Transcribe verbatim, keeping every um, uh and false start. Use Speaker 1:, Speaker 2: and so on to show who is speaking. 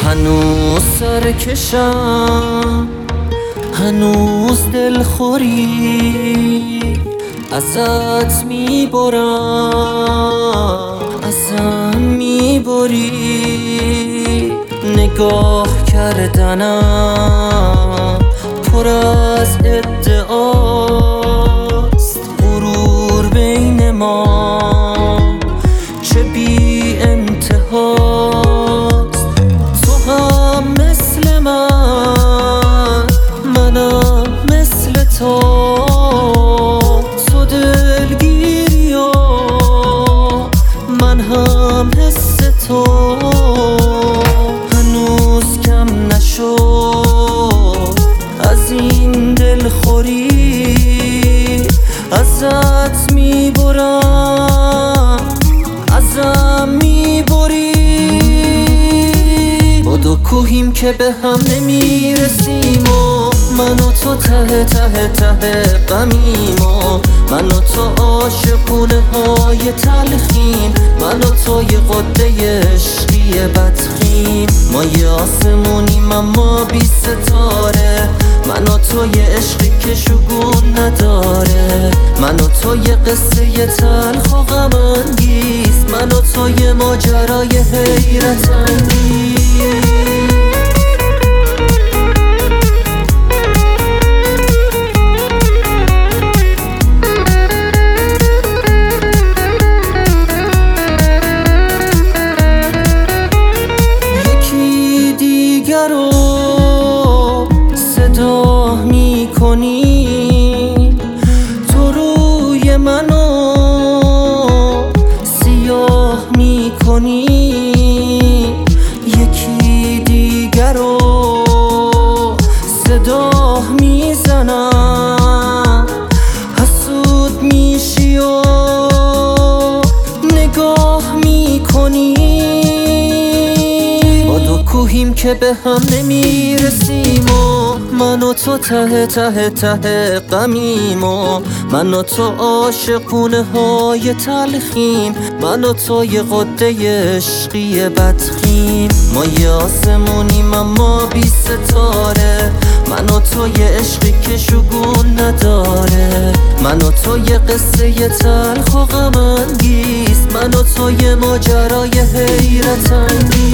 Speaker 1: هنوز سرکشم، هنوز دلخوری ازت میبرم، ازم میبری. نگاه کردنم پر از ادعاست، غرور بین ما چه بی انتهاست. تو هم مثل من، منم مثل تو، تو دلگیری و من هم حس تو. هنوز کم نشد از این دلخوری، ازت میبرم، ازم میبری. با دو کوهیم که به هم نمیرسیم و من و تو ته ته ته غمیم و من و تو عاشقونه های تلخیم، من و تو یه قده عشقی بدخیم. ما یه آسمونیم اما بی ستاره، من و تو یه عشقی که شگون نداره، من و تو یه قصه یه تلخ و غم انگیز، من و تو یه ماجرای حیرت انگیز. صدا میکنی تو روی منو سیاه میکنی، یکی دیگر رو صدا میزنم، حسود میشی و نگاه میکنی. با دو کوهیم که به هم نمیرسیم و من و تو ته ته ته غمیم و من و تو عاشقونه های تلخیم، من و تو یه قده عشقی بدخیم. ما یه آسمونیم اما بی ستاره، من و تو یه عشقی که شگون نداره، من و تو یه قصه یه تلخ و غم انگیز، من و تو یه ماجرای حیرت انگیز.